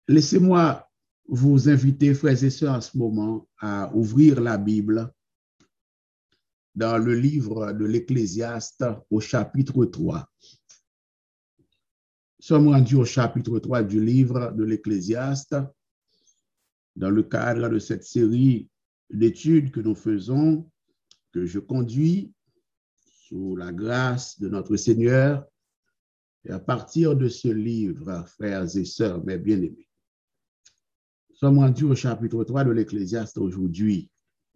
Laissez-moi vous inviter, frères et sœurs, en ce moment à ouvrir la Bible dans le livre de l'Ecclésiaste au chapitre 3. Nous sommes rendus au chapitre 3 du livre de l'Ecclésiaste dans le cadre de cette série d'études que nous faisons, que je conduis sous la grâce de notre Seigneur. Et à partir de ce livre, frères et sœurs, mes bien-aimés, nous sommes rendus au chapitre 3 de l'Ecclésiaste aujourd'hui.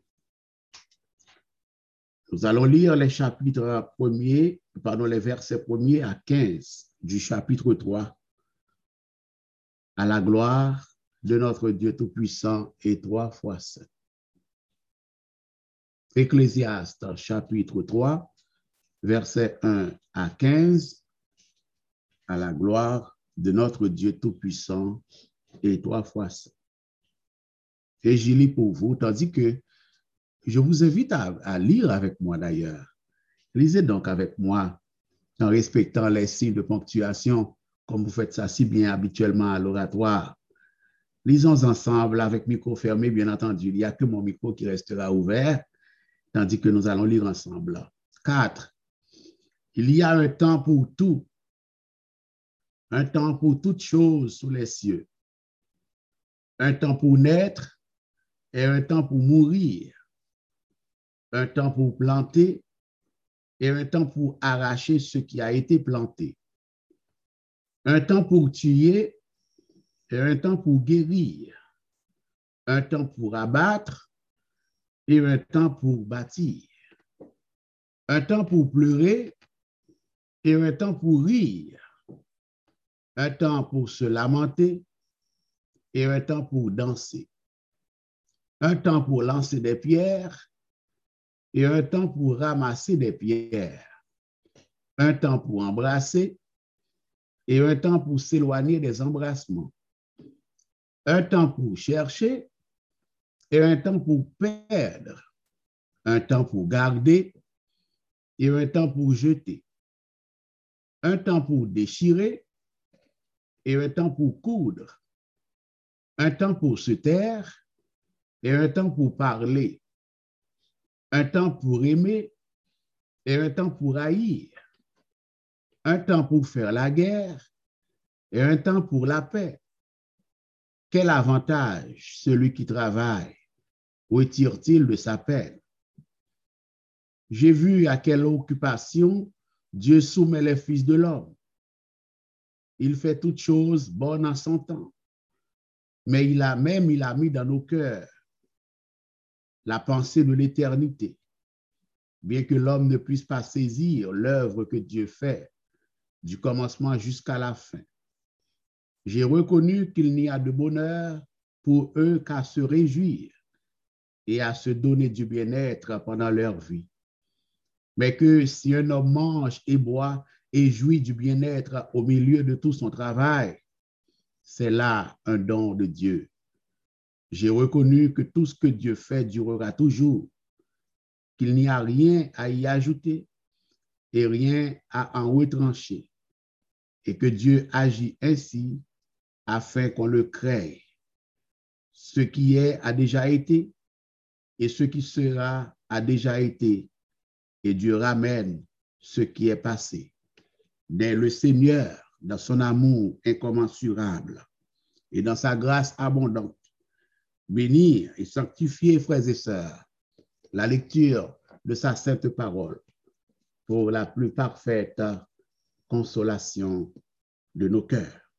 Nous allons lire les versets 1er à 15 du chapitre 3, à la gloire de notre Dieu Tout-Puissant et 3 fois saint. Ecclésiaste, chapitre 3, versets 1 à 15, à la gloire de notre Dieu Tout-Puissant et 3 fois saint. Et j'y lis pour vous, tandis que je vous invite à lire avec moi d'ailleurs. Lisez donc avec moi en respectant les signes de ponctuation, comme vous faites ça si bien habituellement à l'oratoire. Lisons ensemble avec micro fermé, bien entendu. Il n'y a que mon micro qui restera ouvert, tandis que nous allons lire ensemble. 4. Il y a un temps pour tout, un temps pour toutes choses sous les cieux, un temps pour naître et un temps pour mourir, un temps pour planter et un temps pour arracher ce qui a été planté, un temps pour tuer et un temps pour guérir, un temps pour abattre et un temps pour bâtir, un temps pour pleurer et un temps pour rire, un temps pour se lamenter et un temps pour danser, un temps pour lancer des pierres et un temps pour ramasser des pierres, un temps pour embrasser et un temps pour s'éloigner des embrassements, un temps pour chercher et un temps pour perdre, un temps pour garder et un temps pour jeter, un temps pour déchirer et un temps pour coudre, un temps pour se taire et un temps pour parler, un temps pour aimer et un temps pour haïr, un temps pour faire la guerre et un temps pour la paix. Quel avantage celui qui travaille retire-t-il de sa peine? J'ai vu à quelle occupation Dieu soumet les fils de l'homme. Il fait toutes choses bonnes en son temps, mais il a mis dans nos cœurs la pensée de l'éternité, bien que l'homme ne puisse pas saisir l'œuvre que Dieu fait du commencement jusqu'à la fin. J'ai reconnu qu'il n'y a de bonheur pour eux qu'à se réjouir et à se donner du bien-être pendant leur vie. Mais que si un homme mange et boit et jouit du bien-être au milieu de tout son travail, c'est là un don de Dieu. J'ai reconnu que tout ce que Dieu fait durera toujours, qu'il n'y a rien à y ajouter et rien à en retrancher, et que Dieu agit ainsi afin qu'on le crée. Ce qui est a déjà été, et ce qui sera a déjà été, et Dieu ramène ce qui est passé. Mais le Seigneur, dans son amour incommensurable et dans sa grâce abondante, bénir et sanctifier, frères et sœurs, la lecture de sa sainte parole pour la plus parfaite consolation de nos cœurs.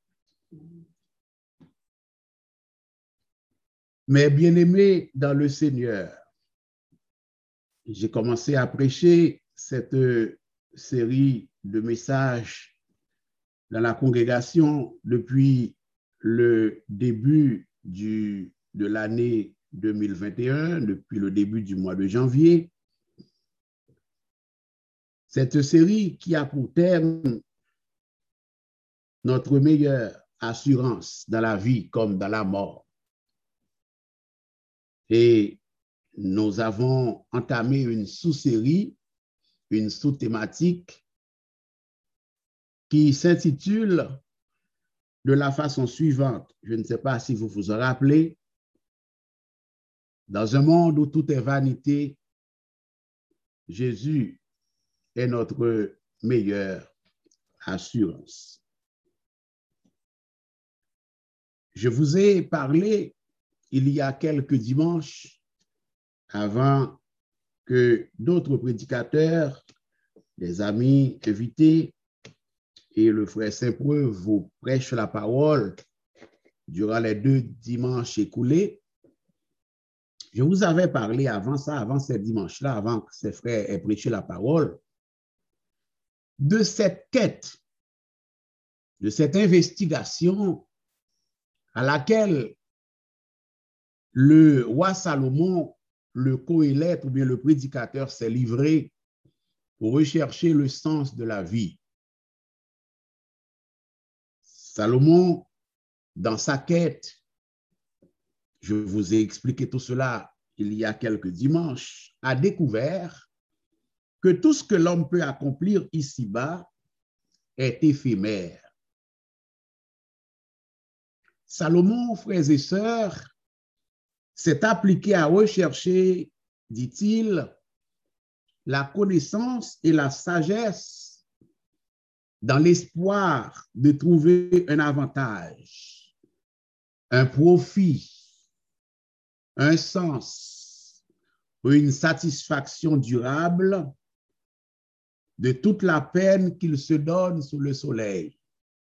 Mes bien-aimés dans le Seigneur, j'ai commencé à prêcher cette série de messages dans la congrégation depuis le début de l'année 2021, depuis le début du mois de janvier. Cette série qui a pour thème notre meilleure assurance dans la vie comme dans la mort. Et nous avons entamé une sous-série, une sous-thématique qui s'intitule de la façon suivante. Je ne sais pas si vous vous en rappelez. Dans un monde où tout est vanité, Jésus est notre meilleure assurance. Je vous ai parlé il y a quelques dimanches, avant que d'autres prédicateurs, des amis invités et le frère Saint-Preux vous prêchent la parole durant les 2 dimanches écoulés. Je vous avais parlé avant ça, avant ces dimanches-là, avant que ces frères aient prêché la parole, de cette quête, de cette investigation à laquelle le roi Salomon, le Qoélète ou bien le prédicateur s'est livré pour rechercher le sens de la vie. Salomon, dans sa quête, je vous ai expliqué tout cela il y a quelques dimanches, a découvert que tout ce que l'homme peut accomplir ici-bas est éphémère. Salomon, frères et sœurs, s'est appliqué à rechercher, dit-il, la connaissance et la sagesse dans l'espoir de trouver un avantage, un profit, un sens ou une satisfaction durable de toute la peine qu'il se donne sous le soleil.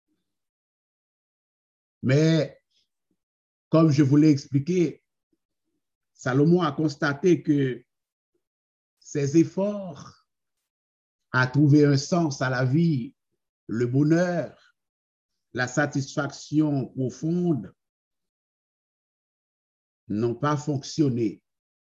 Mais, comme je vous l'ai expliqué, Salomon a constaté que ses efforts à trouver un sens à la vie, le bonheur, la satisfaction profonde, n'ont pas fonctionné.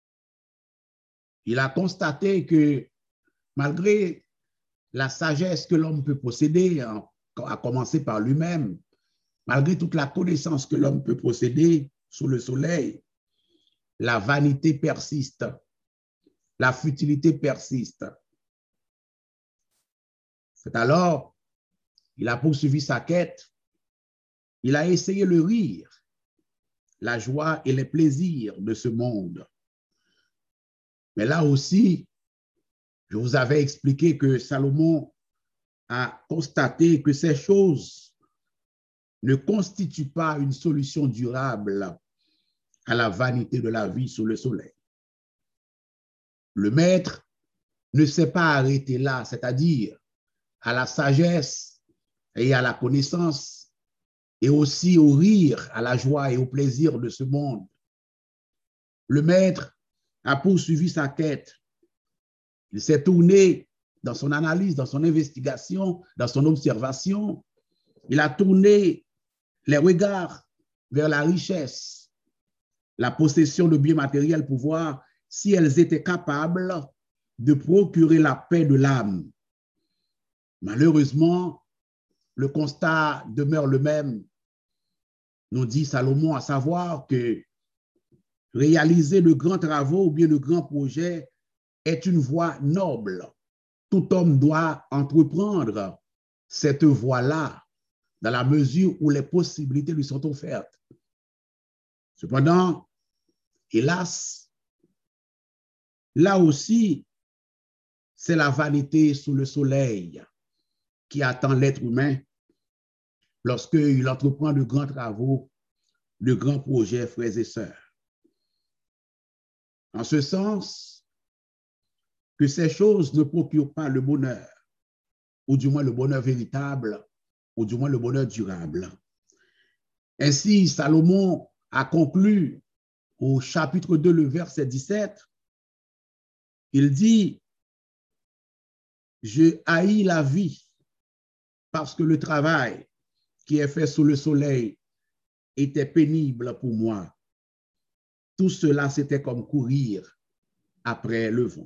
Il a constaté que malgré la sagesse que l'homme peut posséder, à commencer par lui-même, malgré toute la connaissance que l'homme peut posséder sous le soleil, la vanité persiste, la futilité persiste. C'est alors, il a poursuivi sa quête, il a essayé le rire, la joie et les plaisirs de ce monde. Mais là aussi, je vous avais expliqué que Salomon a constaté que ces choses ne constituent pas une solution durable à la vanité de la vie sous le soleil. Le maître ne s'est pas arrêté là, c'est-à-dire à la sagesse et à la connaissance, et aussi au rire, à la joie et au plaisir de ce monde. Le maître a poursuivi sa quête. Il s'est tourné dans son analyse, dans son investigation, dans son observation. Il a tourné les regards vers la richesse, la possession de biens matériels pour voir si elles étaient capables de procurer la paix de l'âme. Malheureusement, le constat demeure le même, nous dit Salomon, à savoir que réaliser de grands travaux ou bien de grands projets est une voie noble. Tout homme doit entreprendre cette voie-là dans la mesure où les possibilités lui sont offertes. Cependant, hélas, là aussi, c'est la vanité sous le soleil qui attend l'être humain lorsqu'il entreprend de grands travaux, de grands projets, frères et sœurs. En ce sens, que ces choses ne procurent pas le bonheur, ou du moins le bonheur véritable, ou du moins le bonheur durable. Ainsi, Salomon a conclu au chapitre 2, le verset 17, il dit « Je haïs la vie parce que le travail qui est fait sous le soleil était pénible pour moi. Tout cela, c'était comme courir après le vent. »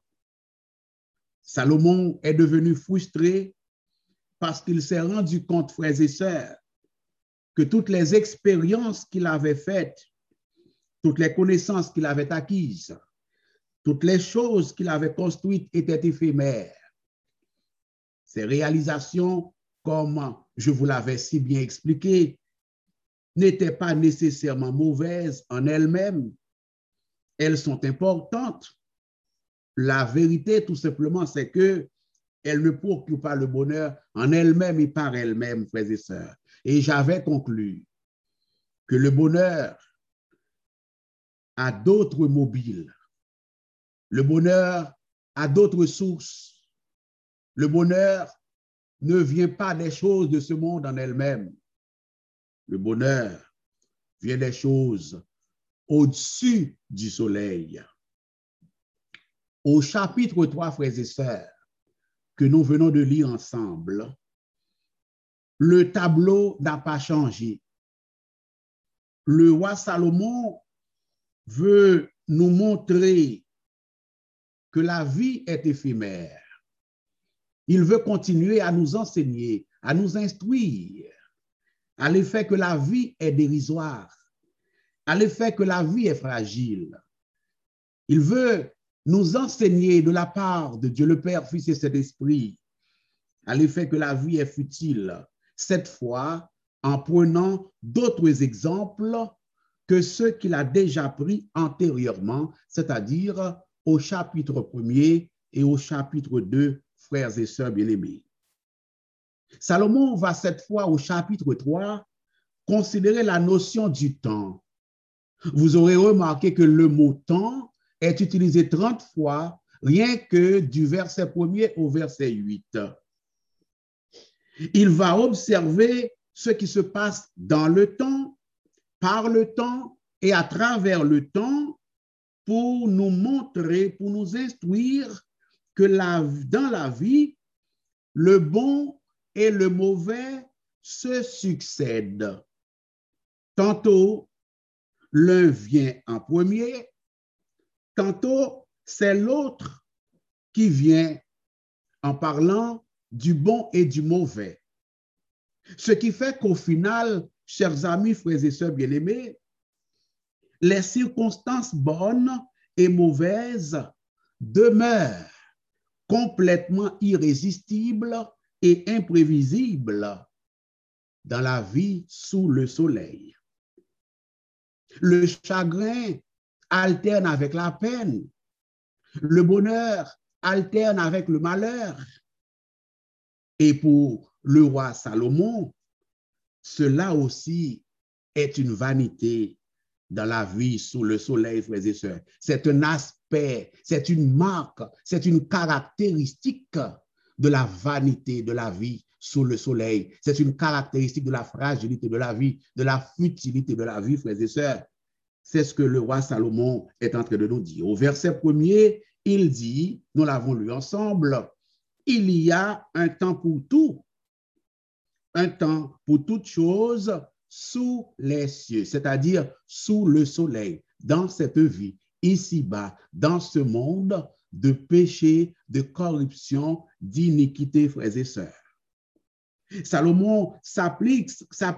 Salomon est devenu frustré parce qu'il s'est rendu compte, frères et sœurs, que toutes les expériences qu'il avait faites, toutes les connaissances qu'il avait acquises, toutes les choses qu'il avait construites étaient éphémères. Ces réalisations comme je vous l'avais si bien expliqué, n'étaient pas nécessairement mauvaises en elles-mêmes. Elles sont importantes. La vérité, tout simplement, c'est que elles ne procurent pas le bonheur en elles-mêmes et par elles-mêmes, frères et sœurs. Et j'avais conclu que le bonheur a d'autres mobiles. Le bonheur a d'autres sources. Le bonheur ne vient pas des choses de ce monde en elles-mêmes. Le bonheur vient des choses au-dessus du soleil. Au chapitre 3, frères et sœurs, que nous venons de lire ensemble, le tableau n'a pas changé. Le roi Salomon veut nous montrer que la vie est éphémère. Il veut continuer à nous enseigner, à nous instruire, à l'effet que la vie est dérisoire, à l'effet que la vie est fragile. Il veut nous enseigner de la part de Dieu le Père, Fils et Saint-Esprit, à l'effet que la vie est futile, cette fois en prenant d'autres exemples que ceux qu'il a déjà pris antérieurement, c'est-à-dire au chapitre 1er et au chapitre 2, frères et sœurs bien-aimés. Salomon va cette fois au chapitre 3 considérer la notion du temps. Vous aurez remarqué que le mot temps est utilisé 30 fois, rien que du verset 1er au verset 8. Il va observer ce qui se passe dans le temps, par le temps et à travers le temps pour nous montrer, pour nous instruire que dans la vie, le bon et le mauvais se succèdent. Tantôt, l'un vient en premier, tantôt, c'est l'autre qui vient en parlant du bon et du mauvais. Ce qui fait qu'au final, chers amis, frères et sœurs bien-aimés, les circonstances bonnes et mauvaises demeurent complètement irrésistibles et imprévisibles dans la vie sous le soleil. Le chagrin alterne avec la peine. Le bonheur alterne avec le malheur. Et pour le roi Salomon, cela aussi est une vanité dans la vie sous le soleil, frères et sœurs. C'est un aspect, c'est une marque, c'est une caractéristique de la vanité de la vie sous le soleil. C'est une caractéristique de la fragilité de la vie, de la futilité de la vie, frères et sœurs. C'est ce que le roi Salomon est en train de nous dire. Au verset 1er, il dit, nous l'avons lu ensemble, il y a un temps pour tout, un temps pour toute chose sous les cieux, c'est-à-dire sous le soleil, dans cette vie, ici-bas, dans ce monde de péché, de corruption, d'iniquité, frères et sœurs. Salomon s'applique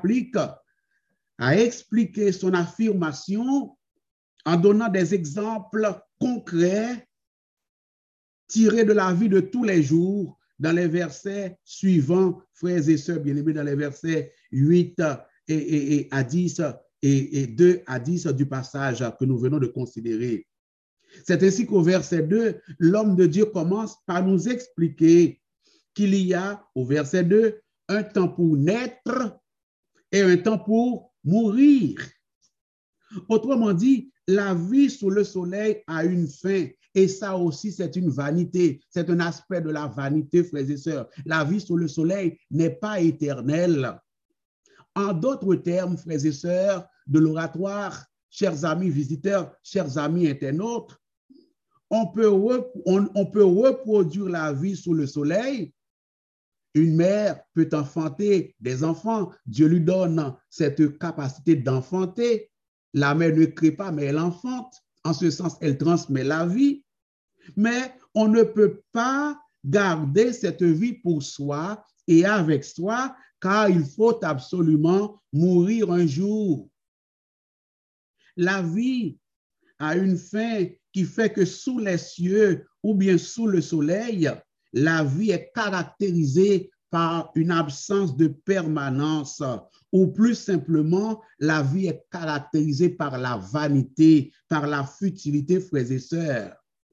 à expliquer son affirmation en donnant des exemples concrets tirés de la vie de tous les jours dans les versets suivants, frères et sœurs bien-aimés, dans les versets 8 et à 10 et 2 à 10 du passage que nous venons de considérer. C'est ainsi qu'au verset 2, l'homme de Dieu commence par nous expliquer qu'il y a, au verset 2, un temps pour naître et un temps pour mourir. Autrement dit, la vie sous le soleil a une fin. Et ça aussi, c'est une vanité. C'est un aspect de la vanité, frères et sœurs. La vie sous le soleil n'est pas éternelle. En d'autres termes, frères et sœurs de l'oratoire, chers amis visiteurs, chers amis internautes, on peut reproduire la vie sous le soleil. Une mère peut enfanter des enfants. Dieu lui donne cette capacité d'enfanter. La mère ne crée pas, mais elle enfante. En ce sens, elle transmet la vie. Mais on ne peut pas garder cette vie pour soi et avec soi, car il faut absolument mourir un jour. La vie a une fin qui fait que sous les cieux ou bien sous le soleil, la vie est caractérisée par une absence de permanence, ou plus simplement, la vie est caractérisée par la vanité, par la futilité, frères et sœurs.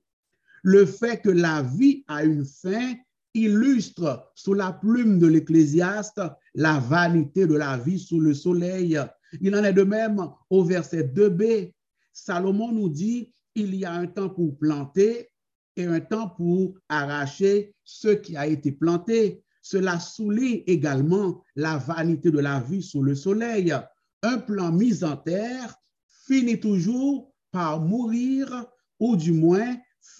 Le fait que la vie a une fin illustre sous la plume de l'Ecclésiaste la vanité de la vie sous le soleil. Il en est de même au verset 2b. Salomon nous dit, il y a un temps pour planter et un temps pour arracher ce qui a été planté. Cela souligne également la vanité de la vie sous le soleil. Un plant mis en terre finit toujours par mourir, ou du moins,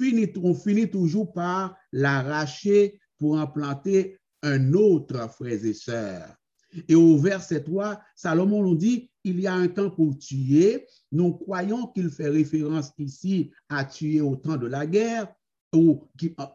on finit toujours par l'arracher pour en planter un autre, frères et sœurs. Et au verset 3, Salomon nous dit, il y a un temps pour tuer. Nous croyons qu'il fait référence ici à tuer au temps de la guerre, ou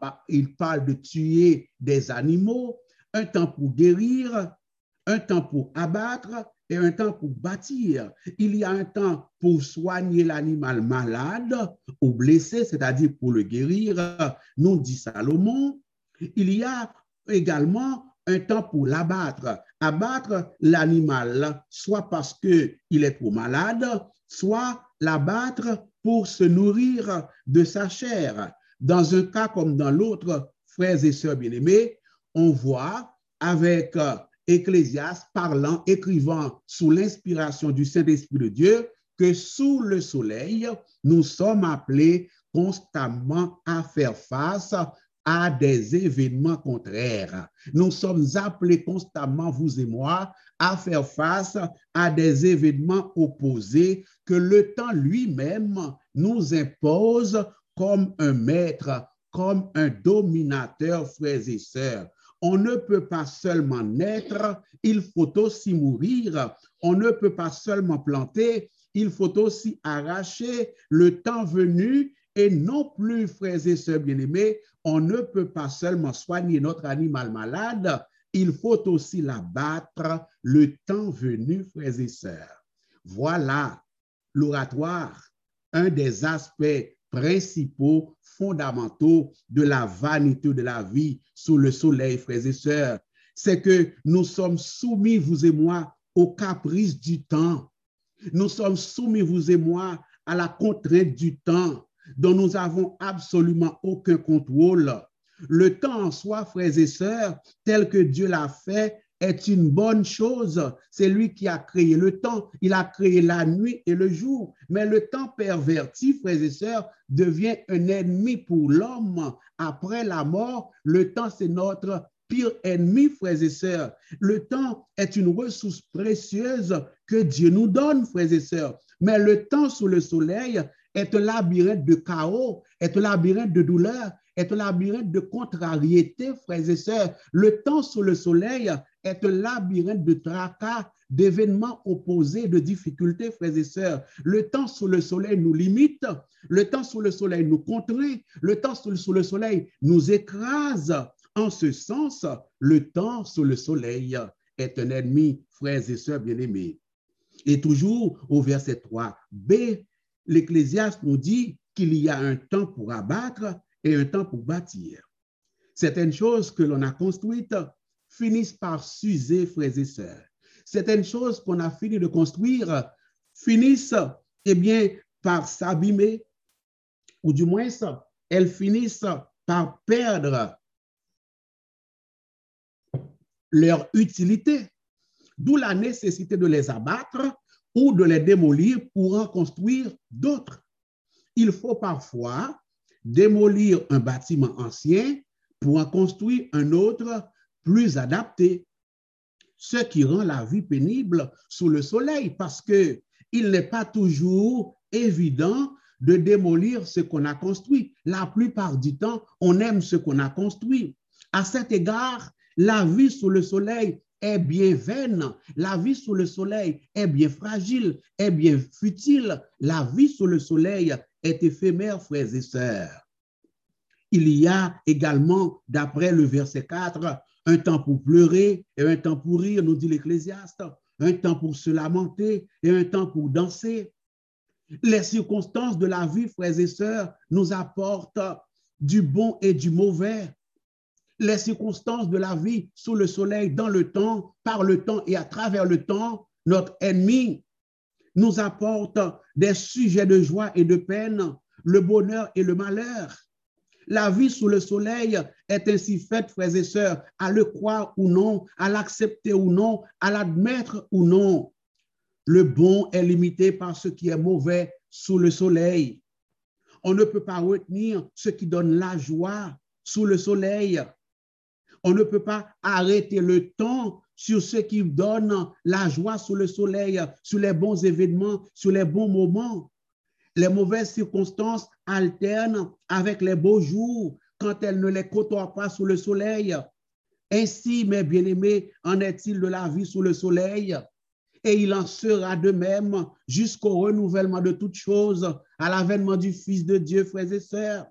il parle de tuer des animaux, un temps pour guérir, un temps pour abattre et un temps pour bâtir. Il y a un temps pour soigner l'animal malade ou blessé, c'est-à-dire pour le guérir, nous dit Salomon. Il y a également un temps pour l'abattre. Abattre l'animal, soit parce qu'il est trop malade, soit l'abattre pour se nourrir de sa chair. Dans un cas comme dans l'autre, frères et sœurs bien-aimés, on voit avec Ecclésiaste parlant, écrivant sous l'inspiration du Saint-Esprit de Dieu que sous le soleil, nous sommes appelés constamment à faire face à des événements contraires. Nous sommes appelés constamment, vous et moi, à faire face à des événements opposés que le temps lui-même nous impose comme un maître, comme un dominateur, frères et sœurs. On ne peut pas seulement naître, il faut aussi mourir. On ne peut pas seulement planter, il faut aussi arracher le temps venu. Et non plus, frères et sœurs bien-aimés, on ne peut pas seulement soigner notre animal malade, il faut aussi l'abattre le temps venu, frères et sœurs. Voilà l'oratoire, un des aspects principaux, fondamentaux de la vanité de la vie sous le soleil, frères et sœurs. C'est que nous sommes soumis, vous et moi, aux caprices du temps. Nous sommes soumis, vous et moi, à la contrainte du temps dont nous n'avons absolument aucun contrôle. Le temps en soi, frères et sœurs, tel que Dieu l'a fait, est une bonne chose. C'est lui qui a créé le temps. Il a créé la nuit et le jour. Mais le temps perverti, frères et sœurs, devient un ennemi pour l'homme. Après la mort, le temps, c'est notre pire ennemi, frères et sœurs. Le temps est une ressource précieuse que Dieu nous donne, frères et sœurs. Mais le temps sous le soleil est un labyrinthe de chaos, est un labyrinthe de douleur, est un labyrinthe de contrariété, frères et sœurs. Le temps sous le soleil est un labyrinthe de tracas, d'événements opposés, de difficultés, frères et sœurs. Le temps sous le soleil nous limite, le temps sous le soleil nous contraint, le temps sous le soleil nous écrase. En ce sens, le temps sous le soleil est un ennemi, frères et sœurs bien-aimés. Et toujours au verset 3b, l'Ecclésiaste nous dit qu'il y a un temps pour abattre et un temps pour bâtir. Certaines choses que l'on a construites finissent par s'user, frères et sœurs. Certaines choses qu'on a fini de construire finissent, eh bien, par s'abîmer, ou du moins, elles finissent par perdre leur utilité, d'où la nécessité de les abattre ou de les démolir pour en construire d'autres. Il faut parfois démolir un bâtiment ancien pour en construire un autre plus adapté, ce qui rend la vie pénible sous le soleil parce qu'il n'est pas toujours évident de démolir ce qu'on a construit. La plupart du temps, on aime ce qu'on a construit. À cet égard, la vie sous le soleil est bien vaine, la vie sous le soleil est bien fragile, est bien futile. La vie sous le soleil est éphémère, frères et sœurs. Il y a également, d'après le verset 4, un temps pour pleurer et un temps pour rire, nous dit l'Ecclésiaste, un temps pour se lamenter et un temps pour danser. Les circonstances de la vie, frères et sœurs, nous apportent du bon et du mauvais. Les circonstances de la vie sous le soleil, dans le temps, par le temps et à travers le temps, notre ennemi nous apporte des sujets de joie et de peine, le bonheur et le malheur. La vie sous le soleil est ainsi faite, frères et sœurs, à le croire ou non, à l'accepter ou non, à l'admettre ou non. Le bon est limité par ce qui est mauvais sous le soleil. On ne peut pas retenir ce qui donne la joie sous le soleil. On ne peut pas arrêter le temps sur ce qui donne la joie sous le soleil, sur les bons événements, sur les bons moments. Les mauvaises circonstances alternent avec les beaux jours quand elles ne les côtoient pas sous le soleil. Ainsi, mes bien-aimés, en est-il de la vie sous le soleil? Et il en sera de même jusqu'au renouvellement de toutes choses, à l'avènement du Fils de Dieu, frères et sœurs.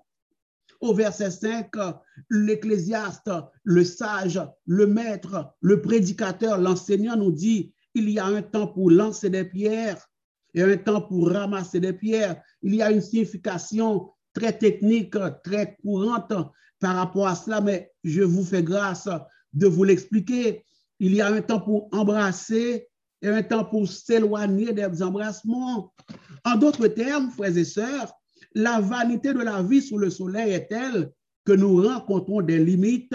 Au verset 5, l'Ecclésiaste, le sage, le maître, le prédicateur, l'enseignant nous dit, il y a un temps pour lancer des pierres et un temps pour ramasser des pierres. Il y a une signification très technique, très courante par rapport à cela, mais je vous fais grâce de vous l'expliquer. Il y a un temps pour embrasser et un temps pour s'éloigner des embrassements. En d'autres termes, frères et sœurs, la vanité de la vie sous le soleil est telle que nous rencontrons des limites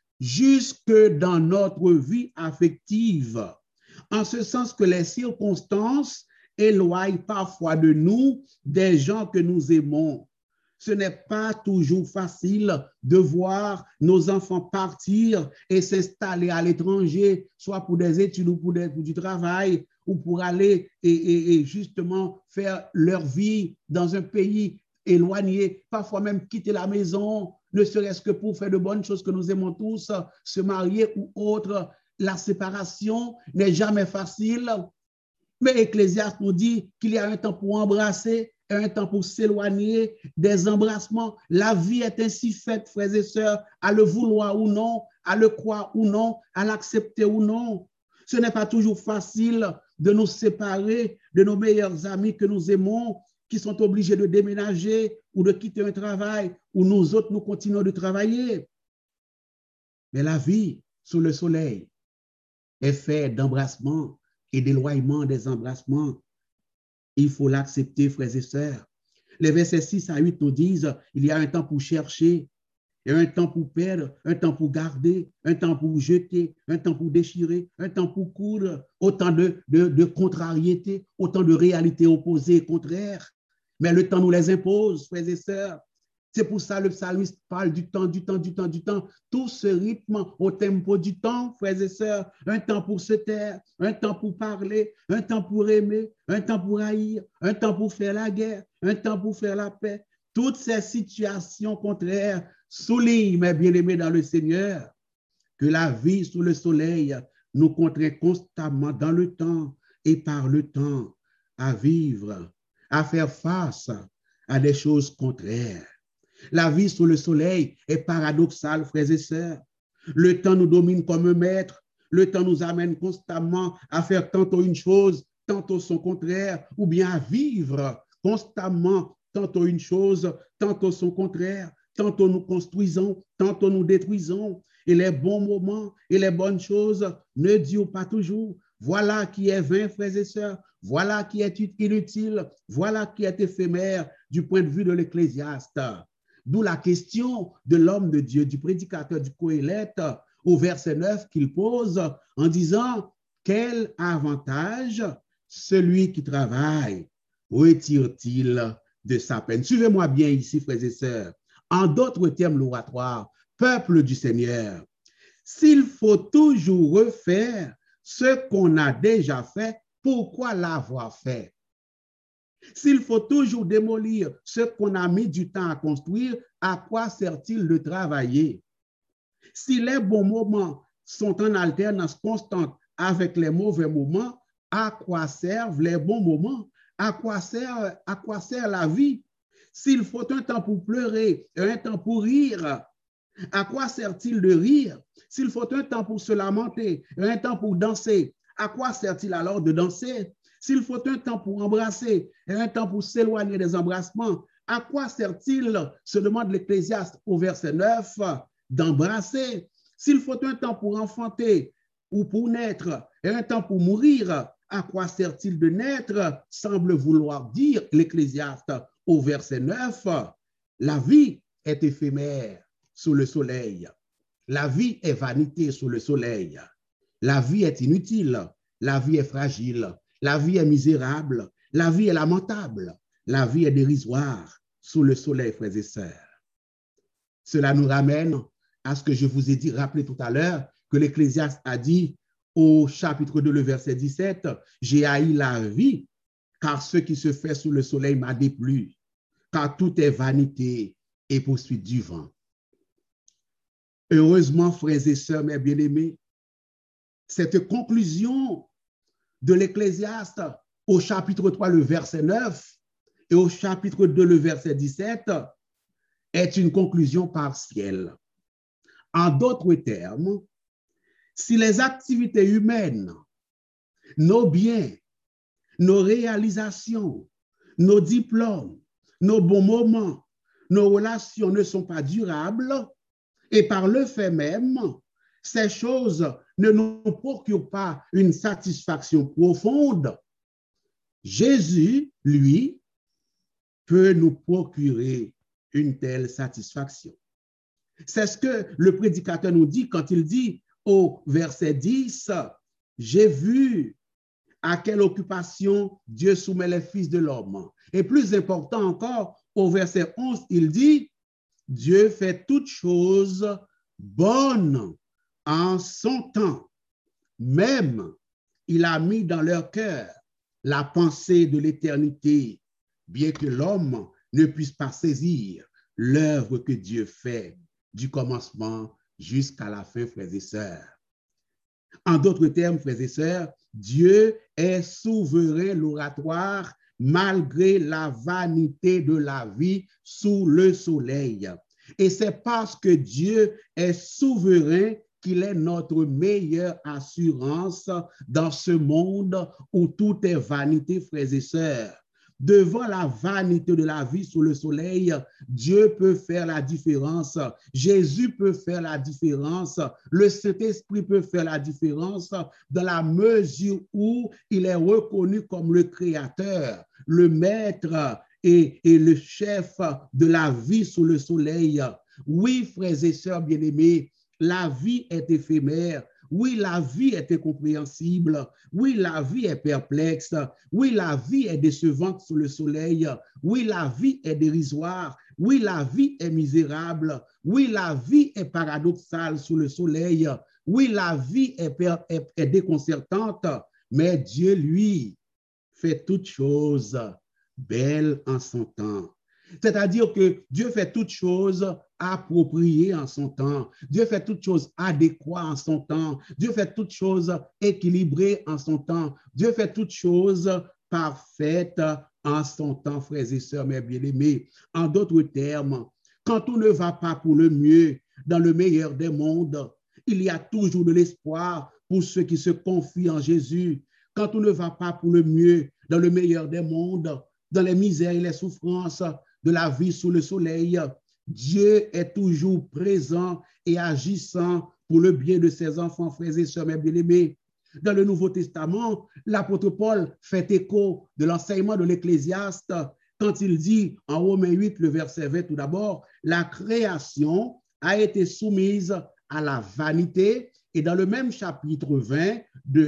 jusque dans notre vie affective, en ce sens que les circonstances éloignent parfois de nous des gens que nous aimons. Ce n'est pas toujours facile de voir nos enfants partir et s'installer à l'étranger, soit pour des études ou pour du travail, ou pour aller et justement faire leur vie dans un pays éloigné, parfois même quitter la maison, ne serait-ce que pour faire de bonnes choses que nous aimons tous, se marier ou autre. La séparation n'est jamais facile. Mais Ecclésiaste nous dit qu'il y a un temps pour embrasser et un temps pour s'éloigner des embrassements. La vie est ainsi faite, frères et sœurs, à le vouloir ou non, à le croire ou non, à l'accepter ou non. Ce n'est pas toujours facile de nous séparer de nos meilleurs amis que nous aimons, qui sont obligés de déménager ou de quitter un travail où nous autres, nous continuons de travailler. Mais la vie sous le soleil est faite d'embrassements et d'éloignement des embrassements. Il faut l'accepter, frères et sœurs. Les versets 6 à 8 nous disent, il y a un temps pour chercher, et un temps pour perdre, un temps pour garder, un temps pour jeter, un temps pour déchirer, un temps pour coudre, autant de contrariétés, autant de réalités opposées et contraires. Mais le temps nous les impose, frères et sœurs. C'est pour ça que le psalmiste parle du temps, du temps, du temps, du temps. Tout ce rythme au tempo du temps, frères et sœurs. Un temps pour se taire, un temps pour parler, un temps pour aimer, un temps pour haïr, un temps pour faire la guerre, un temps pour faire la paix. Toutes ces situations contraires soulignent, mes bien-aimés dans le Seigneur, que la vie sous le soleil nous contraint constamment dans le temps et par le temps à vivre, à faire face à des choses contraires. La vie sous le soleil est paradoxale, frères et sœurs. Le temps nous domine comme un maître. Le temps nous amène constamment à faire tantôt une chose, tantôt son contraire, ou bien à vivre constamment tantôt une chose, tantôt son contraire. Tantôt nous construisons, tantôt nous détruisons. Et les bons moments et les bonnes choses ne durent pas toujours. Voilà qui est vain, frères et sœurs. Voilà qui est inutile. Voilà qui est éphémère du point de vue de l'Ecclésiaste. D'où la question de l'homme de Dieu, du prédicateur du Qoéleth, au verset 9 qu'il pose en disant « Quel avantage celui qui travaille retire-t-il de sa peine ?» Suivez-moi bien ici, frères et sœurs. En d'autres termes, l'oratoire, peuple du Seigneur, s'il faut toujours refaire ce qu'on a déjà fait, pourquoi l'avoir fait? S'il faut toujours démolir ce qu'on a mis du temps à construire, à quoi sert-il de travailler? Si les bons moments sont en alternance constante avec les mauvais moments, à quoi servent les bons moments? À quoi sert la vie? S'il faut un temps pour pleurer et un temps pour rire, à quoi sert-il de rire? S'il faut un temps pour se lamenter et un temps pour danser, à quoi sert-il alors de danser? S'il faut un temps pour embrasser et un temps pour s'éloigner des embrassements, à quoi sert-il, se demande l'Ecclésiaste au verset 9, d'embrasser. S'il faut un temps pour enfanter ou pour naître et un temps pour mourir, à quoi sert-il de naître? Semble vouloir dire l'Ecclésiaste au verset 9, la vie est éphémère sous le soleil. La vie est vanité sous le soleil. La vie est inutile. La vie est fragile. La vie est misérable. La vie est lamentable. La vie est dérisoire sous le soleil, frères et sœurs. Cela nous ramène à ce que je vous ai dit, rappelé tout à l'heure, que l'Ecclésiaste a dit au chapitre 2, le verset 17, « J'ai haï la vie, car ce qui se fait sous le soleil m'a déplu, car tout est vanité et poursuite du vent. » Heureusement, frères et sœurs, mes bien-aimés, cette conclusion de l'Ecclésiaste au chapitre 3, le verset 9, et au chapitre 2, le verset 17, est une conclusion partielle. En d'autres termes, si les activités humaines, nos biens, nos réalisations, nos diplômes, nos bons moments, nos relations ne sont pas durables, et par le fait même, ces choses ne nous procurent pas une satisfaction profonde, Jésus, lui, peut nous procurer une telle satisfaction. C'est ce que le prédicateur nous dit quand il dit au verset 10, « J'ai vu à quelle occupation Dieu soumet les fils de l'homme. » Et plus important encore, au verset 11, il dit, « Dieu fait toutes choses bonnes en son temps. Même, il a mis dans leur cœur la pensée de l'éternité, bien que l'homme ne puisse pas saisir l'œuvre que Dieu fait du commencement jusqu'à la fin, frères et sœurs. » En d'autres termes, frères et sœurs, Dieu est souverain l'oratoire malgré la vanité de la vie sous le soleil. Et c'est parce que Dieu est souverain qu'il est notre meilleure assurance dans ce monde où tout est vanité, frères et sœurs. Devant la vanité de la vie sous le soleil, Dieu peut faire la différence. Jésus peut faire la différence. Le Saint-Esprit peut faire la différence dans la mesure où il est reconnu comme le Créateur, le Maître et le chef de la vie sous le soleil. Oui, frères et sœurs bien-aimés, la vie est éphémère. Oui, la vie est incompréhensible. Oui, la vie est perplexe. Oui, la vie est décevante sous le soleil. Oui, la vie est dérisoire. Oui, la vie est misérable. Oui, la vie est paradoxale sous le soleil. Oui, la vie est déconcertante. Mais Dieu, lui, fait toutes choses belles en son temps. C'est-à-dire que Dieu fait toutes choses appropriées en son temps. Dieu fait toutes choses adéquates en son temps. Dieu fait toutes choses équilibrées en son temps. Dieu fait toutes choses parfaites en son temps, frères et sœurs, mes bien-aimés. En d'autres termes, quand tout ne va pas pour le mieux dans le meilleur des mondes, il y a toujours de l'espoir pour ceux qui se confient en Jésus. Quand tout ne va pas pour le mieux dans le meilleur des mondes, dans les misères et les souffrances de la vie sous le soleil, Dieu est toujours présent et agissant pour le bien de ses enfants, frères et sœurs, mes bien-aimés. Dans le Nouveau Testament, l'apôtre Paul fait écho de l'enseignement de l'Ecclésiaste quand il dit en Romains 8, le verset 20 tout d'abord, la création a été soumise à la vanité. Et dans le même chapitre 20,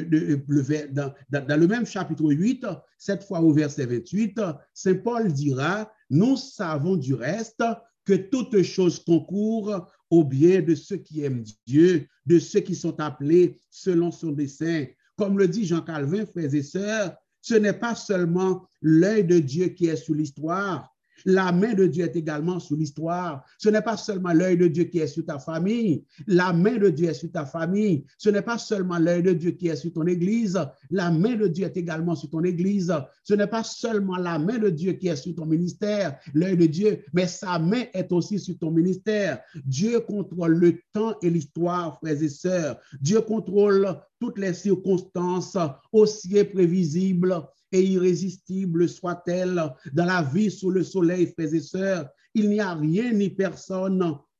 dans le même chapitre 8, cette fois au verset 28, Saint Paul dira, nous savons du reste que toutes choses concourent au bien de ceux qui aiment Dieu, de ceux qui sont appelés selon son dessein. Comme le dit Jean Calvin, frères et sœurs, ce n'est pas seulement l'œil de Dieu qui est sur l'histoire. La main de Dieu est également sur l'histoire. Ce n'est pas seulement l'œil de Dieu qui est sur ta famille. La main de Dieu est sur ta famille. Ce n'est pas seulement l'œil de Dieu qui est sur ton église. La main de Dieu est également sur ton église. Ce n'est pas seulement la main de Dieu qui est sur ton ministère, l'œil de Dieu, mais sa main est aussi sur ton ministère. Dieu contrôle le temps et l'histoire, frères et sœurs. Dieu contrôle toutes les circonstances, aussi imprévisibles et irrésistible soit-elle dans la vie sous le soleil, frères et sœurs. Il n'y a rien ni personne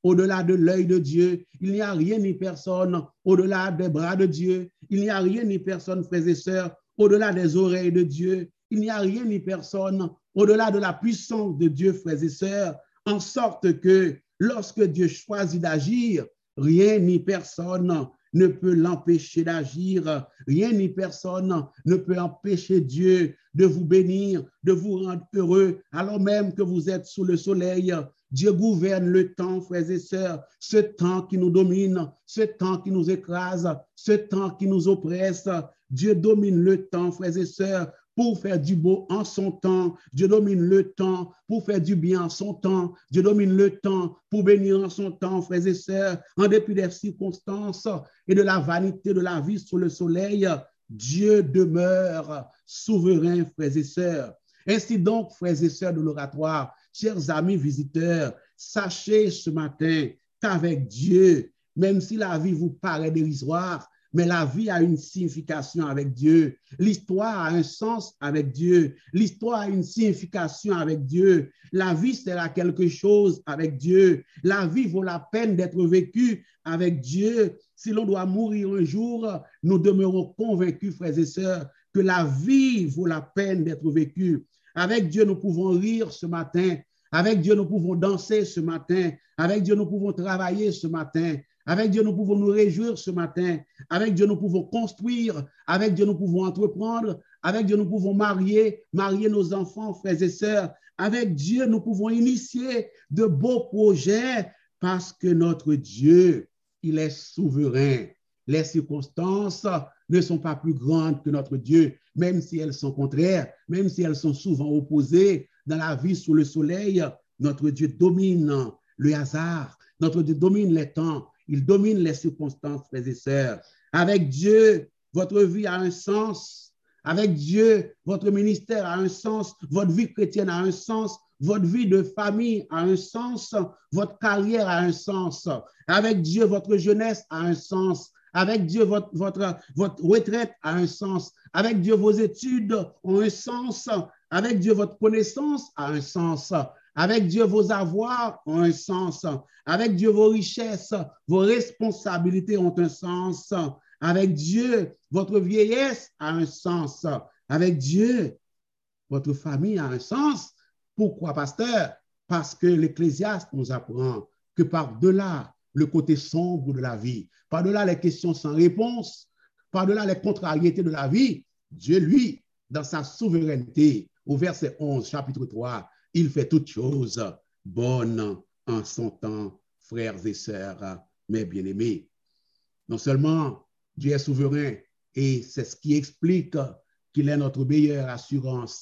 au-delà de l'œil de Dieu. Il n'y a rien ni personne au-delà des bras de Dieu. Il n'y a rien ni personne, frères et sœurs, au-delà des oreilles de Dieu. Il n'y a rien ni personne au-delà de la puissance de Dieu, frères et sœurs, en sorte que lorsque Dieu choisit d'agir, rien ni personne ne peut l'empêcher d'agir. Rien ni personne ne peut empêcher Dieu de vous bénir, de vous rendre heureux, alors même que vous êtes sous le soleil. Dieu gouverne le temps, frères et sœurs, ce temps qui nous domine, ce temps qui nous écrase, ce temps qui nous oppresse. Dieu domine le temps, frères et sœurs, pour faire du beau en son temps. Dieu domine le temps pour faire du bien en son temps. Dieu domine le temps pour bénir en son temps, frères et sœurs, en dépit des circonstances et de la vanité de la vie sous le soleil. Dieu demeure souverain, frères et sœurs. Ainsi donc, frères et sœurs de l'oratoire, chers amis visiteurs, sachez ce matin qu'avec Dieu, même si la vie vous paraît dérisoire, mais la vie a une signification avec Dieu. L'histoire a un sens avec Dieu. L'histoire a une signification avec Dieu. La vie sert à quelque chose avec Dieu. La vie vaut la peine d'être vécue avec Dieu. Si l'on doit mourir un jour, nous demeurons convaincus, frères et sœurs, que la vie vaut la peine d'être vécue. Avec Dieu, nous pouvons rire ce matin. Avec Dieu, nous pouvons danser ce matin. Avec Dieu, nous pouvons travailler ce matin. Avec Dieu, nous pouvons nous réjouir ce matin. Avec Dieu, nous pouvons construire. Avec Dieu, nous pouvons entreprendre. Avec Dieu, nous pouvons marier nos enfants, frères et sœurs. Avec Dieu, nous pouvons initier de beaux projets parce que notre Dieu, il est souverain. Les circonstances ne sont pas plus grandes que notre Dieu, même si elles sont contraires, même si elles sont souvent opposées. Dans la vie sous le soleil, notre Dieu domine le hasard. Notre Dieu domine les temps. Il domine les circonstances, frères et sœurs. Avec Dieu, votre vie a un sens. Avec Dieu, votre ministère a un sens. Votre vie chrétienne a un sens. Votre vie de famille a un sens. Votre carrière a un sens. Avec Dieu, votre jeunesse a un sens. Avec Dieu, votre retraite a un sens. Avec Dieu, vos études ont un sens. Avec Dieu, votre connaissance a un sens. Avec Dieu, vos avoirs ont un sens. Avec Dieu, vos richesses, vos responsabilités ont un sens. Avec Dieu, votre vieillesse a un sens. Avec Dieu, votre famille a un sens. Pourquoi, pasteur? Parce que l'Ecclésiaste nous apprend que par-delà le côté sombre de la vie, par-delà les questions sans réponse, par-delà les contrariétés de la vie, Dieu, lui, dans sa souveraineté, au verset 11, chapitre 3, il fait toutes choses bonnes en son temps, frères et sœurs, mes bien-aimés. Non seulement Dieu est souverain, et c'est ce qui explique qu'il est notre meilleure assurance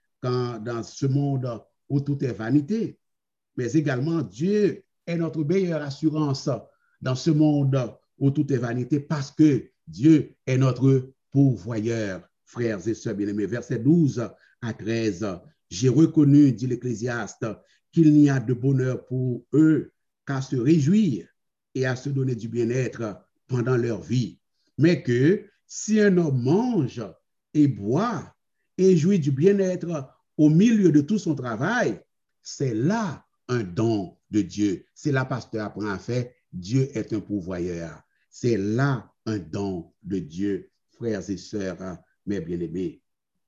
dans ce monde où tout est vanité, mais également Dieu est notre meilleure assurance dans ce monde où tout est vanité parce que Dieu est notre pourvoyeur, frères et sœurs bien-aimés. Verset 12 à 13. J'ai reconnu, dit l'Ecclésiaste, qu'il n'y a de bonheur pour eux qu'à se réjouir et à se donner du bien-être pendant leur vie. Mais que si un homme mange et boit et jouit du bien-être au milieu de tout son travail, c'est là un don de Dieu. C'est là, pasteur apprend à faire. Dieu est un pourvoyeur. C'est là un don de Dieu, frères et sœurs, mes bien-aimés.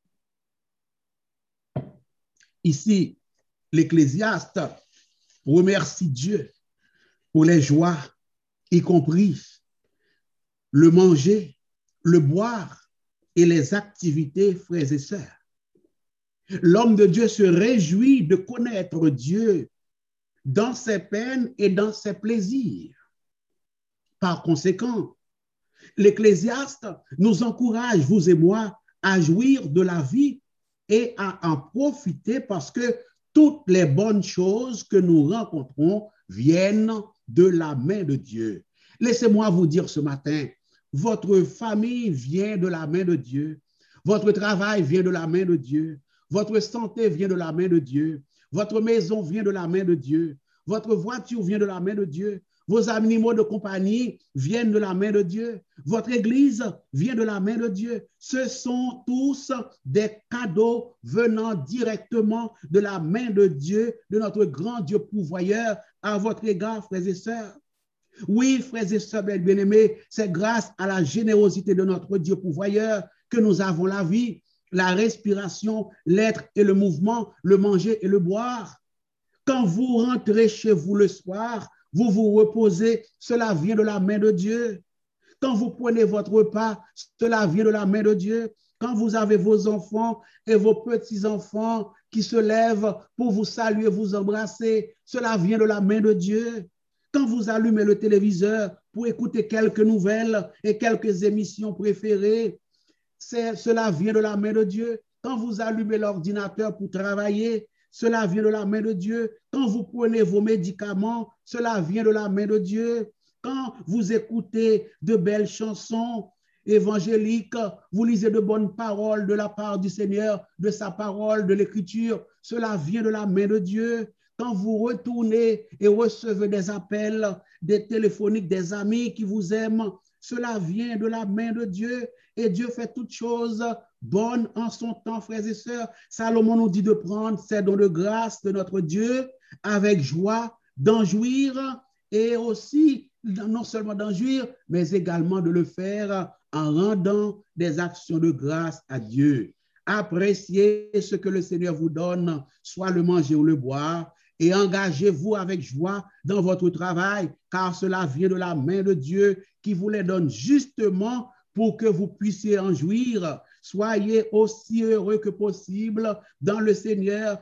Ici, l'Ecclésiaste remercie Dieu pour les joies, y compris le manger, le boire et les activités, frères et sœurs. L'homme de Dieu se réjouit de connaître Dieu dans ses peines et dans ses plaisirs. Par conséquent, l'Ecclésiaste nous encourage, vous et moi, à jouir de la vie et à en profiter parce que toutes les bonnes choses que nous rencontrons viennent de la main de Dieu. Laissez-moi vous dire ce matin, votre famille vient de la main de Dieu, votre travail vient de la main de Dieu, votre santé vient de la main de Dieu, votre maison vient de la main de Dieu, votre voiture vient de la main de Dieu, Vos animaux de compagnie viennent de la main de Dieu. Votre église vient de la main de Dieu. Ce sont tous des cadeaux venant directement de la main de Dieu, de notre grand Dieu pourvoyeur à votre égard, frères et sœurs. Oui, frères et sœurs bien-aimés, c'est grâce à la générosité de notre Dieu pourvoyeur que nous avons la vie, la respiration, l'être et le mouvement, le manger et le boire. Quand vous rentrez chez vous le soir, vous vous reposez, cela vient de la main de Dieu. Quand vous prenez votre repas, cela vient de la main de Dieu. Quand vous avez vos enfants et vos petits-enfants qui se lèvent pour vous saluer, vous embrasser, cela vient de la main de Dieu. Quand vous allumez le téléviseur pour écouter quelques nouvelles et quelques émissions préférées, cela vient de la main de Dieu. Quand vous allumez l'ordinateur pour travailler, cela vient de la main de Dieu. Quand vous prenez vos médicaments, cela vient de la main de Dieu. Quand vous écoutez de belles chansons évangéliques, vous lisez de bonnes paroles de la part du Seigneur, de sa parole, de l'Écriture, cela vient de la main de Dieu. Quand vous retournez et recevez des appels, des téléphoniques, des amis qui vous aiment, cela vient de la main de Dieu. Et Dieu fait toutes choses bonnes en son temps, frères et sœurs. Salomon nous dit de prendre ces dons de grâce de notre Dieu avec joie, d'en jouir et aussi, non seulement d'en jouir, mais également de le faire en rendant des actions de grâce à Dieu. Appréciez ce que le Seigneur vous donne, soit le manger ou le boire, et engagez-vous avec joie dans votre travail, car cela vient de la main de Dieu qui vous les donne justement pour que vous puissiez en jouir. Soyez aussi heureux que possible dans le Seigneur.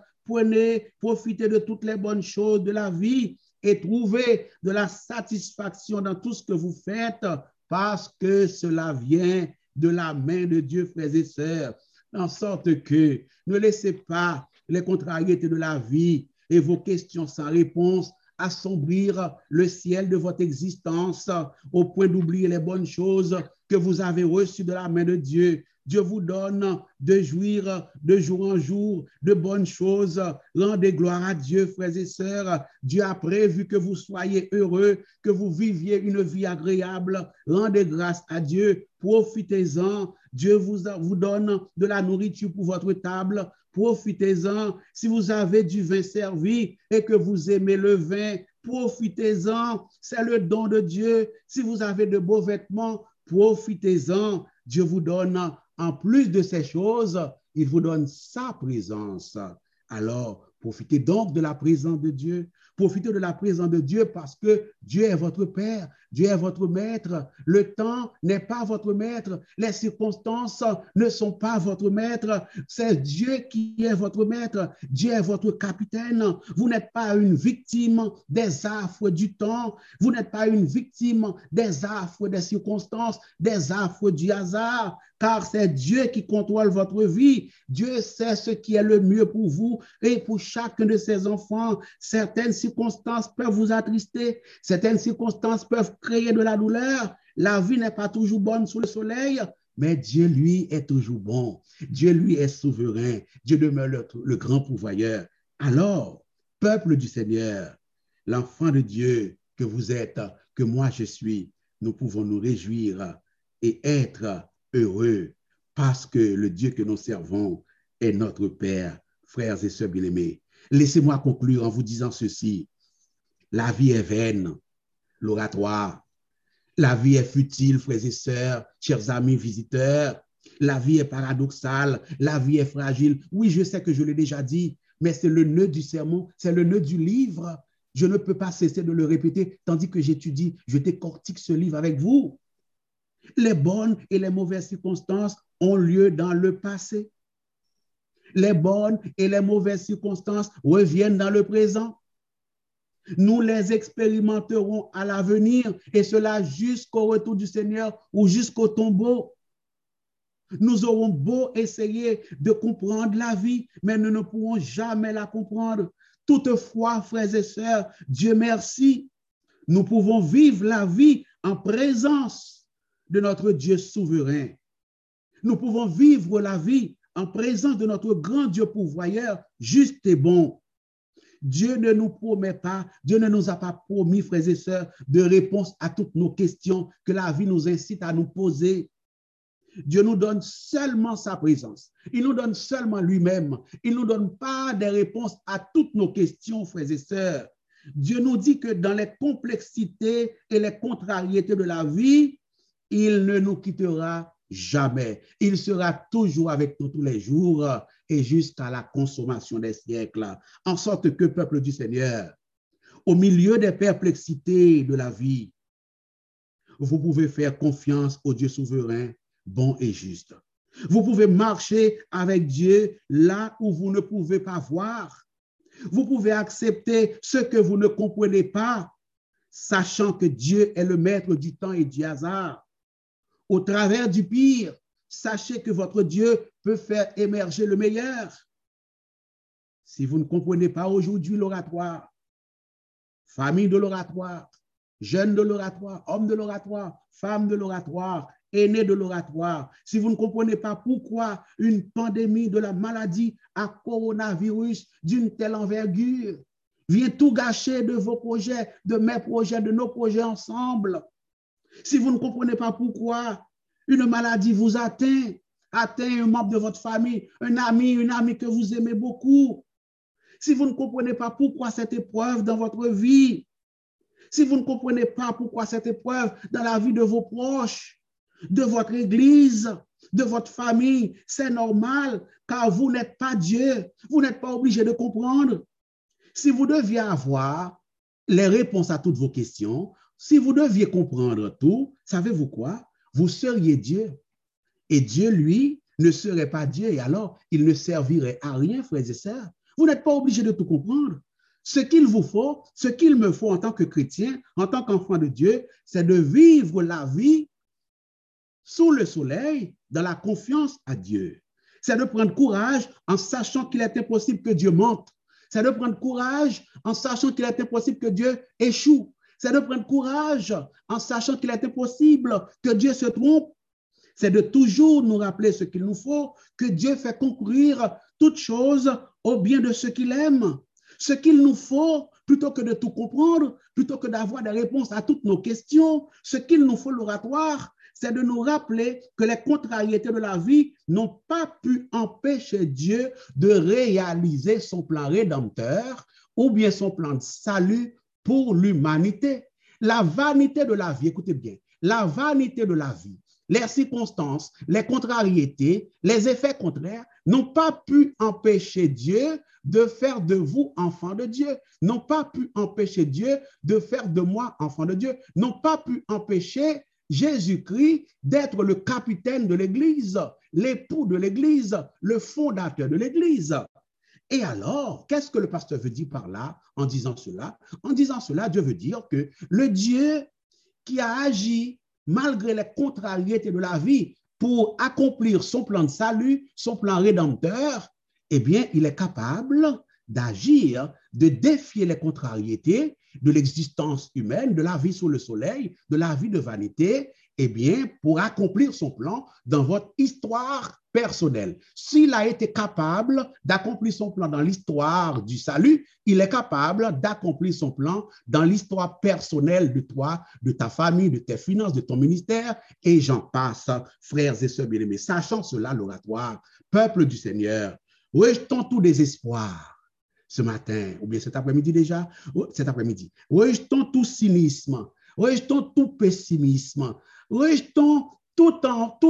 Profitez de toutes les bonnes choses de la vie et trouvez de la satisfaction dans tout ce que vous faites parce que cela vient de la main de Dieu, frères et sœurs. En sorte que ne laissez pas les contrariétés de la vie et vos questions sans réponse assombrir le ciel de votre existence au point d'oublier les bonnes choses que vous avez reçues de la main de Dieu. Dieu vous donne de jouir de jour en jour de bonnes choses. Rendez gloire à Dieu, frères et sœurs. Dieu a prévu que vous soyez heureux, que vous viviez une vie agréable. Rendez grâce à Dieu. Profitez-en. Dieu vous donne de la nourriture pour votre table. Profitez-en. Si vous avez du vin servi et que vous aimez le vin, profitez-en. C'est le don de Dieu. Si vous avez de beaux vêtements, profitez-en. Dieu vous donne, en plus de ces choses, il vous donne sa présence. Alors, profitez donc de la présence de Dieu. Profitez de la présence de Dieu parce que Dieu est votre Père, Dieu est votre maître. Le temps n'est pas votre maître. Les circonstances ne sont pas votre maître. C'est Dieu qui est votre maître. Dieu est votre capitaine. Vous n'êtes pas une victime des affres du temps. Vous n'êtes pas une victime des affres des circonstances, des affres du hasard, car c'est Dieu qui contrôle votre vie. Dieu sait ce qui est le mieux pour vous et pour chacun de ses enfants. Certaines circonstances peuvent vous attrister. Certaines circonstances peuvent créer de la douleur. La vie n'est pas toujours bonne sous le soleil, mais Dieu, lui, est toujours bon. Dieu, lui, est souverain. Dieu demeure le grand pourvoyeur. Alors, peuple du Seigneur, l'enfant de Dieu que vous êtes, que moi je suis, nous pouvons nous réjouir et être heureux parce que le Dieu que nous servons est notre Père, frères et sœurs bien-aimés. Laissez-moi conclure en vous disant ceci. La vie est vaine, l'oratoire. La vie est futile, frères et sœurs, chers amis visiteurs. La vie est paradoxale, la vie est fragile. Oui, je sais que je l'ai déjà dit, mais c'est le nœud du sermon, c'est le nœud du livre. Je ne peux pas cesser de le répéter, tandis que j'étudie, je décortique ce livre avec vous. Les bonnes et les mauvaises circonstances ont lieu dans le passé. Les bonnes et les mauvaises circonstances reviennent dans le présent. Nous les expérimenterons à l'avenir, et cela jusqu'au retour du Seigneur ou jusqu'au tombeau. Nous aurons beau essayer de comprendre la vie, mais nous ne pourrons jamais la comprendre. Toutefois, frères et sœurs, Dieu merci, nous pouvons vivre la vie en présence de notre Dieu souverain. Nous pouvons vivre la vie en présence de notre grand Dieu pourvoyeur, juste et bon. Dieu ne nous promet pas, Dieu ne nous a pas promis, frères et sœurs, de réponse à toutes nos questions que la vie nous incite à nous poser. Dieu nous donne seulement sa présence. Il nous donne seulement lui-même. Il ne nous donne pas des réponses à toutes nos questions, frères et sœurs. Dieu nous dit que dans les complexités et les contrariétés de la vie, il ne nous quittera jamais. Il sera toujours avec nous tous les jours et jusqu'à la consommation des siècles. En sorte que, peuple du Seigneur, au milieu des perplexités de la vie, vous pouvez faire confiance au Dieu souverain, bon et juste. Vous pouvez marcher avec Dieu là où vous ne pouvez pas voir. Vous pouvez accepter ce que vous ne comprenez pas, sachant que Dieu est le maître du temps et du hasard. Au travers du pire, sachez que votre Dieu peut faire émerger le meilleur. Si vous ne comprenez pas aujourd'hui l'oratoire, famille de l'oratoire, jeunes de l'oratoire, hommes de l'oratoire, femmes de l'oratoire, aînés de l'oratoire, si vous ne comprenez pas pourquoi une pandémie de la maladie à coronavirus d'une telle envergure vient tout gâcher de vos projets, de mes projets, de nos projets ensemble, si vous ne comprenez pas pourquoi une maladie vous atteint un membre de votre famille, un ami, une amie que vous aimez beaucoup, si vous ne comprenez pas pourquoi cette épreuve dans votre vie, si vous ne comprenez pas pourquoi cette épreuve dans la vie de vos proches, de votre église, de votre famille, c'est normal, car vous n'êtes pas Dieu, vous n'êtes pas obligé de comprendre. Si vous deviez avoir les réponses à toutes vos questions, si vous deviez comprendre tout, savez-vous quoi? Vous seriez Dieu. Et Dieu, lui, ne serait pas Dieu, et alors il ne servirait à rien, frères et sœurs. Vous n'êtes pas obligé de tout comprendre. Ce qu'il vous faut, ce qu'il me faut en tant que chrétien, en tant qu'enfant de Dieu, c'est de vivre la vie sous le soleil, dans la confiance à Dieu. C'est de prendre courage en sachant qu'il est impossible que Dieu mente. C'est de prendre courage en sachant qu'il est impossible que Dieu échoue. C'est de prendre courage en sachant qu'il est impossible que Dieu se trompe. C'est de toujours nous rappeler ce qu'il nous faut, que Dieu fait concourir toutes choses au bien de ceux qu'il aime. Ce qu'il nous faut, plutôt que de tout comprendre, plutôt que d'avoir des réponses à toutes nos questions, ce qu'il nous faut l'oratoire, c'est de nous rappeler que les contrariétés de la vie n'ont pas pu empêcher Dieu de réaliser son plan rédempteur ou bien son plan de salut pour l'humanité. La vanité de la vie, écoutez bien, la vanité de la vie, les circonstances, les contrariétés, les effets contraires n'ont pas pu empêcher Dieu de faire de vous enfants de Dieu, n'ont pas pu empêcher Dieu de faire de moi enfant de Dieu, n'ont pas pu empêcher Jésus-Christ d'être le capitaine de l'Église, l'époux de l'Église, le fondateur de l'Église. Et alors, qu'est-ce que le pasteur veut dire par là en disant cela? En disant cela, Dieu veut dire que le Dieu qui a agi malgré les contrariétés de la vie pour accomplir son plan de salut, son plan rédempteur, eh bien, il est capable d'agir, de défier les contrariétés de l'existence humaine, de la vie sous le soleil, de la vie de vanité, eh bien, pour accomplir son plan dans votre histoire personnelle. S'il a été capable d'accomplir son plan dans l'histoire du salut, il est capable d'accomplir son plan dans l'histoire personnelle de toi, de ta famille, de tes finances, de ton ministère, et j'en passe, frères et sœurs bien-aimés. Sachant cela, l'oratoire, peuple du Seigneur, rejetons tout désespoir ce matin, ou bien cet après-midi déjà, cet après-midi. Rejetons tout cynisme, rejetons tout pessimisme, rejetons tout,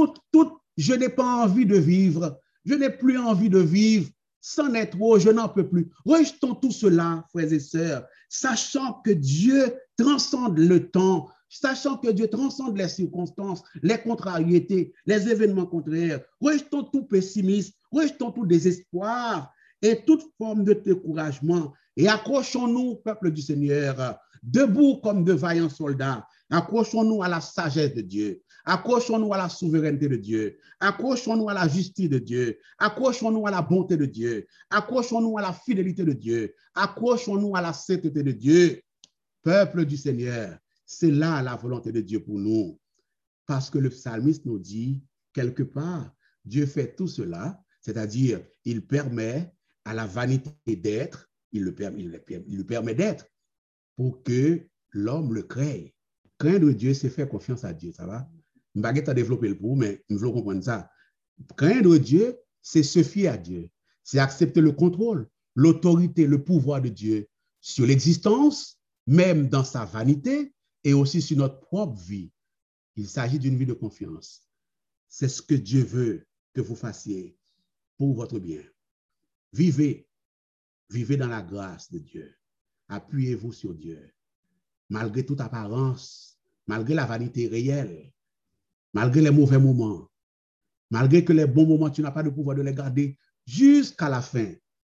je n'ai pas envie de vivre, je n'ai plus envie de vivre, sans être trop, je n'en peux plus. Rejetons tout cela, frères et sœurs, sachant que Dieu transcende le temps, sachant que Dieu transcende les circonstances, les contrariétés, les événements contraires. Rejetons tout pessimisme, rejetons tout désespoir et toute forme de découragement et accrochons-nous, peuple du Seigneur, debout comme de vaillants soldats. Accrochons-nous à la sagesse de Dieu. Accrochons-nous à la souveraineté de Dieu. Accrochons-nous à la justice de Dieu. Accrochons-nous à la bonté de Dieu. Accrochons-nous à la fidélité de Dieu. Accrochons-nous à la sainteté de Dieu. Peuple du Seigneur, c'est là la volonté de Dieu pour nous. Parce que le psalmiste nous dit, quelque part, Dieu fait tout cela, c'est-à-dire, il permet à la vanité d'être il le permet d'être pour que l'homme le crée. Craindre Dieu, c'est faire confiance à Dieu, ça va? Je ne vais pas développer le pour, mais je veux comprendre ça. Craindre Dieu, c'est se fier à Dieu. C'est accepter le contrôle, l'autorité, le pouvoir de Dieu sur l'existence, même dans sa vanité, et aussi sur notre propre vie. Il s'agit d'une vie de confiance. C'est ce que Dieu veut que vous fassiez pour votre bien. Vivez dans la grâce de Dieu. Appuyez-vous sur Dieu. Malgré toute apparence, malgré la vanité réelle, malgré les mauvais moments, malgré que les bons moments, tu n'as pas de pouvoir de les garder jusqu'à la fin.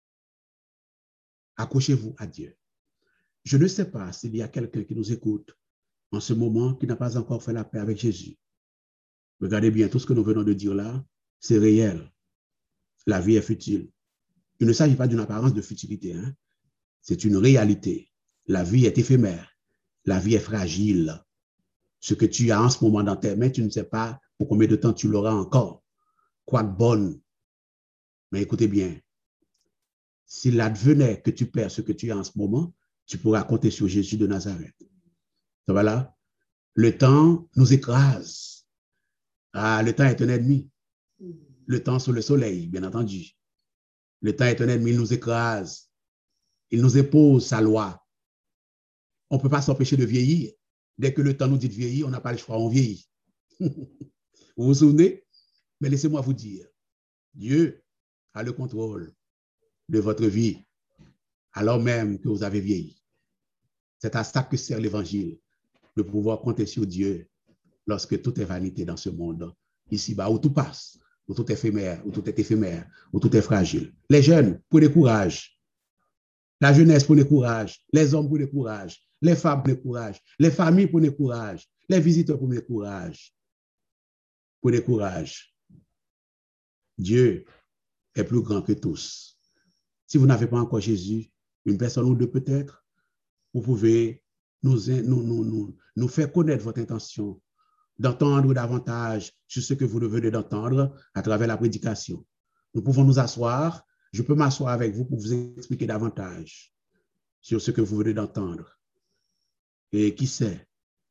Accrochez-vous à Dieu. Je ne sais pas s'il y a quelqu'un qui nous écoute en ce moment qui n'a pas encore fait la paix avec Jésus. Regardez bien, tout ce que nous venons de dire là, c'est réel. La vie est futile. Il ne s'agit pas d'une apparence de futilité, hein? C'est une réalité. La vie est éphémère. La vie est fragile. Ce que tu as en ce moment dans tes mains, tu ne sais pas pour combien de temps tu l'auras encore. Quoi de bonne. Mais écoutez bien, s'il advenait que tu perds ce que tu as en ce moment, tu pourras compter sur Jésus de Nazareth. Voilà. Le temps nous écrase. Ah, le temps est un ennemi. Le temps sous le soleil, bien entendu. Le temps est un ennemi, il nous écrase. Il nous impose sa loi. On ne peut pas s'empêcher de vieillir. Dès que le temps nous dit de vieillir, on n'a pas le choix, on vieillit. Vous vous souvenez? Mais laissez-moi vous dire, Dieu a le contrôle de votre vie, alors même que vous avez vieilli. C'est à ça que sert l'évangile, de pouvoir compter sur Dieu lorsque tout est vanité dans ce monde, ici-bas, où tout passe, où tout est éphémère, où tout est fragile. Les jeunes, prenez courage. La jeunesse, prenez courage. Les hommes, prenez courage. Les femmes, prenez courage. Les familles, prenez courage. Les visiteurs, prenez courage. Prenez courage. Dieu est plus grand que tous. Si vous n'avez pas encore Jésus, une personne ou deux peut-être, vous pouvez nous faire connaître votre intention, d'entendre davantage sur ce que vous venez d'entendre à travers la prédication. Nous pouvons nous asseoir. Je peux m'asseoir avec vous pour vous expliquer davantage sur ce que vous venez d'entendre. Et qui sait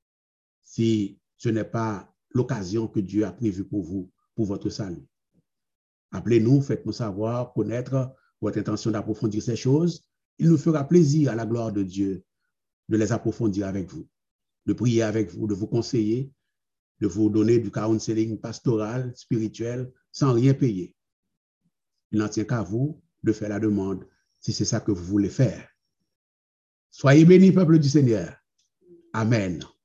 si ce n'est pas l'occasion que Dieu a prévue pour vous, pour votre salut. Appelez-nous, faites-nous savoir, connaître votre intention d'approfondir ces choses. Il nous fera plaisir à la gloire de Dieu de les approfondir avec vous, de prier avec vous, de vous conseiller, de vous donner du counseling pastoral, spirituel, sans rien payer. Il n'en tient qu'à vous de faire la demande si c'est ça que vous voulez faire. Soyez bénis, peuple du Seigneur. Amen.